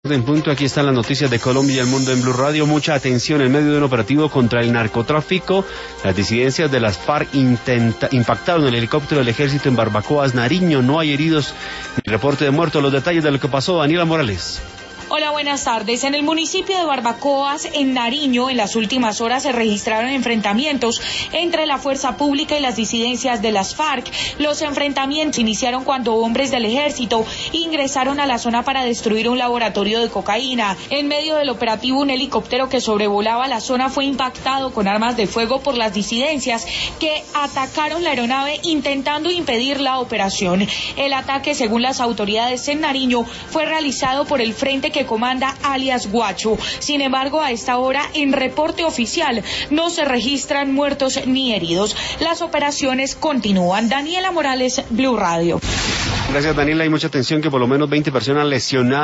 En punto, aquí están las noticias de Colombia y el mundo en Blue Radio. Mucha atención en medio de un operativo contra el narcotráfico. Las disidencias de las FARC impactaron el helicóptero del ejército en Barbacoas, Nariño. No hay heridos ni reporte de muertos. Los detalles de lo que pasó, Daniela Morales. Hola, buenas tardes. En el municipio de Barbacoas, en Nariño, en las últimas horas se registraron enfrentamientos entre la fuerza pública y las disidencias de las FARC. Los enfrentamientos iniciaron cuando hombres del ejército ingresaron a la zona para destruir un laboratorio de cocaína. En medio del operativo, un helicóptero que sobrevolaba la zona fue impactado con armas de fuego por las disidencias que atacaron la aeronave intentando impedir la operación. El ataque, según las autoridades en Nariño, fue realizado por el frente que comanda alias Guacho. Sin embargo, a esta hora, en reporte oficial, no se registran muertos ni heridos. Las operaciones continúan. Daniela Morales, Blue Radio. Gracias, Daniela. Hay mucha atención que por lo menos 20 personas lesionadas